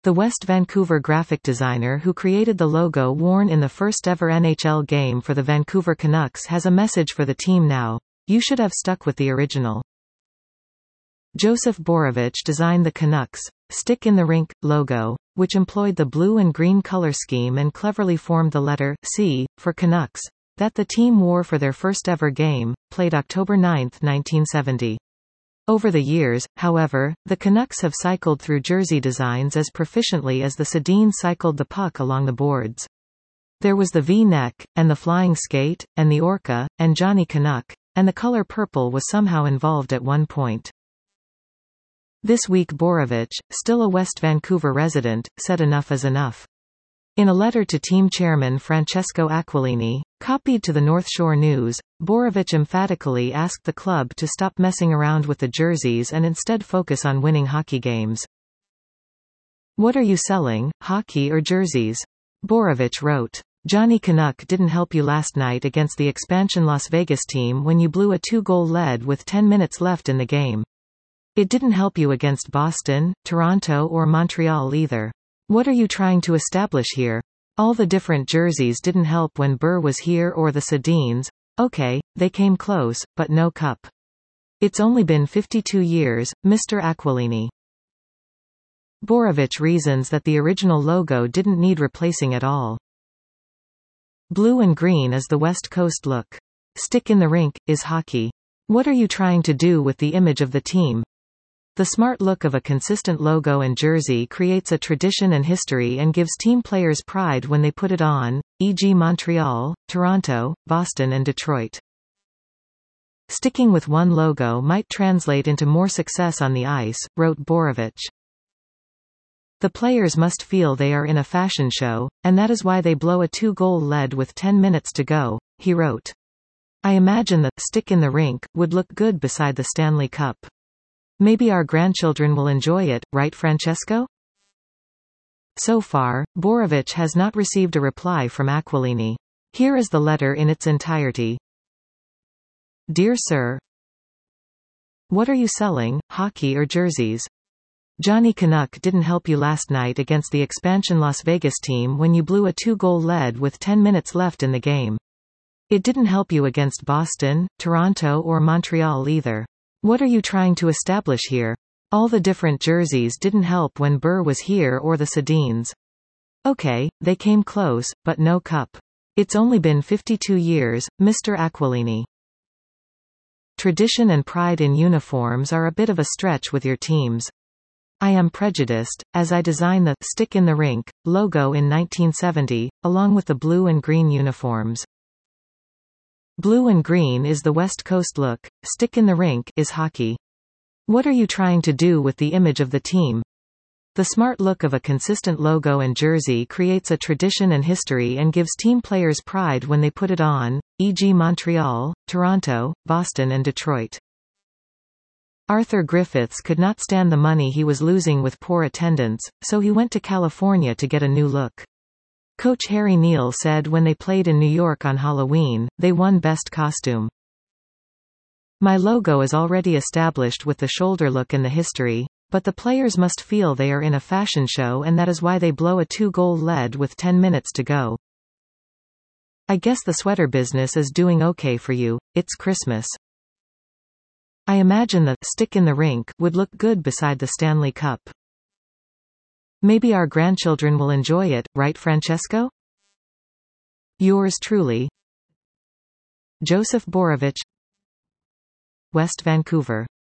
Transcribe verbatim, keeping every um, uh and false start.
The West Vancouver graphic designer who created the logo worn in the first-ever N H L game for the Vancouver Canucks has a message for the team now: you should have stuck with the original. Joseph Borovich designed the Canucks' Stick in the Rink logo, which employed the blue and green color scheme and cleverly formed the letter C for Canucks that the team wore for their first-ever game, played October ninth nineteen seventy. Over the years, however, the Canucks have cycled through jersey designs as proficiently as the Sedins cycled the puck along the boards. There was the V-neck, and the flying skate, and the orca, and Johnny Canuck, and the color purple was somehow involved at one point. This week Borovich, still a West Vancouver resident, said enough is enough. In a letter to team chairman Francesco Aquilini, copied to the North Shore News, Borovich emphatically asked the club to stop messing around with the jerseys and instead focus on winning hockey games. "What are you selling, hockey or jerseys?" Borovich wrote. "Johnny Canuck didn't help you last night against the expansion Las Vegas team when you blew a two-goal lead with ten minutes left in the game. It didn't help you against Boston, Toronto or Montreal either. What are you trying to establish here? All the different jerseys didn't help when Burr was here or the Sedins. Okay, they came close, but no cup. It's only been fifty-two years, Mister Aquilini." Borovich reasons that the original logo didn't need replacing at all. "Blue and green is the West Coast look. Stick in the rink is hockey. What are you trying to do with the image of the team? The smart look of a consistent logo and jersey creates a tradition and history and gives team players pride when they put it on, for example Montreal, Toronto, Boston and Detroit. Sticking with one logo might translate into more success on the ice," wrote Borovich. "The players must feel they are in a fashion show, and that is why they blow a two-goal lead with ten minutes to go," he wrote. "I imagine the stick in the rink would look good beside the Stanley Cup. Maybe our grandchildren will enjoy it, right Francesco?" So far, Borovich has not received a reply from Aquilini. Here is the letter in its entirety. Dear Sir, what are you selling, hockey or jerseys? Johnny Canuck didn't help you last night against the expansion Las Vegas team when you blew a two-goal lead with ten minutes left in the game. It didn't help you against Boston, Toronto or Montreal either. What are you trying to establish here? All the different jerseys didn't help when Burr was here or the Sedins. Okay, they came close, but no cup. It's only been fifty-two years, Mister Aquilini. Tradition and pride in uniforms are a bit of a stretch with your teams. I am prejudiced, as I designed the Stick in the Rink logo in nineteen seventy, along with the blue and green uniforms. Blue and green is the West Coast look, stick in the rink is hockey. What are you trying to do with the image of the team? The smart look of a consistent logo and jersey creates a tradition and history and gives team players pride when they put it on, for example Montreal, Toronto, Boston and Detroit. Arthur Griffiths could not stand the money he was losing with poor attendance, so he went to California to get a new look. Coach Harry Neale said when they played in New York on Halloween, they won Best Costume. My logo is already established with the shoulder look and the history, but the players must feel they are in a fashion show and that is why they blow a two-goal lead with ten minutes to go. I guess the sweater business is doing okay for you, it's Christmas. I imagine the Stick in the Rink would look good beside the Stanley Cup. Maybe our grandchildren will enjoy it, right Francesco? Yours truly, Joseph Borovich, West Vancouver.